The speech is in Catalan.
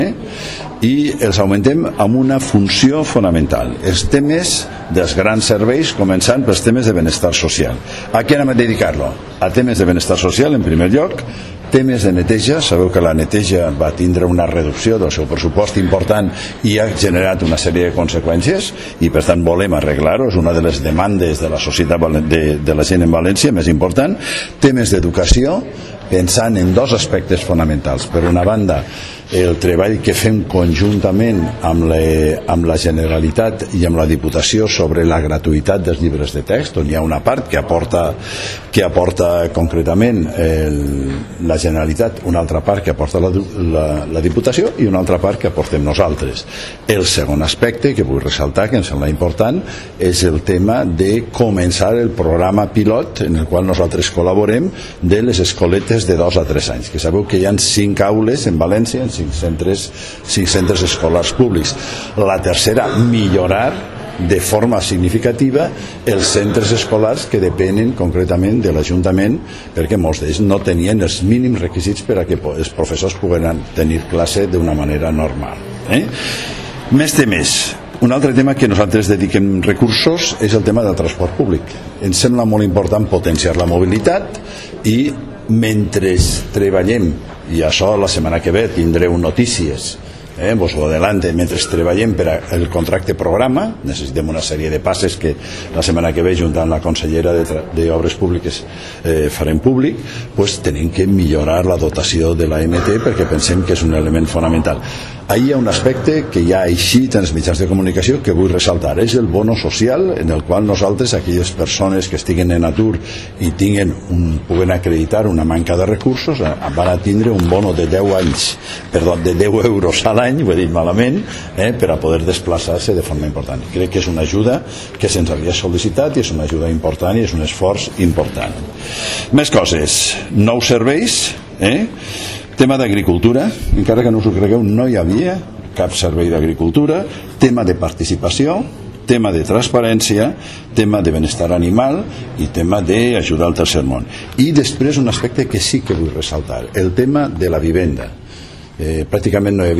i els augmentem amb una funció fonamental, els temes dels grans serveis, començant pels temes de benestar social. A què anem a dedicar-lo? A temes de benestar social, en primer lloc, temes de neteja. Sabeu que la neteja va tindre una reducció del seu pressupost important i ha generat una sèrie de conseqüències i per tant volem arreglar-ho, és una de les demandes de la societat de la gent en València més important. Temes d'educació, pensant en dos aspectes fonamentals. Per una banda, el treball que fem conjuntament amb la Generalitat i amb la Diputació sobre la gratuïtat dels llibres de text, on hi ha una part que aporta concretament la Generalitat, una altra part que aporta la Diputació i una altra part que aportem nosaltres. El segon aspecte que vull ressaltar, que em sembla important, és el tema de començar el programa pilot en el qual nosaltres col·laborem de les escoletes de 2 a 3 anys, que sabeu que hi ha 5 aules en València, en 5 centres escolars públics. La tercera, millorar de forma significativa els centres escolars que depenen concretament de l'Ajuntament, perquè molts d'ells no tenien els mínims requisits per a que els professors poguessin tenir classe d'una manera normal. Més temes. Un altre tema que nosaltres dediquem recursos és el tema del transport públic. Ens sembla molt important potenciar la mobilitat i mentre treballem, i això la setmana que ve tindreu notícies, vos ho adelante, mentre treballem per al contracte programa, necessitem una sèrie de passes que la setmana que ve junt amb la consellera d'Obres Públiques farem públic, doncs tenim que millorar la dotació de la MT perquè pensem que és un element fonamental. Ahí hi ha un aspecte que ja ha eixit en els mitjans de comunicació que vull ressaltar, és el bono social, en el qual nosaltres, aquelles persones que estiguen en atur i puguen acreditar una manca de recursos, van a tindre un bono de 10 euros a l'any, ho he dit malament, per a poder desplaçar-se de forma important. Crec que és una ajuda que se'ns havia sol·licitat i és una ajuda important i és un esforç important. Més coses, nous serveis, tema d'agricultura, encara que no us ho cregueu, no hi havia cap servei d'agricultura, tema de participació, tema de transparència, tema de benestar animal i tema d'ajudar al tercer món. I després un aspecte que sí que vull ressaltar, el tema de la vivenda. Pràcticament no hi havia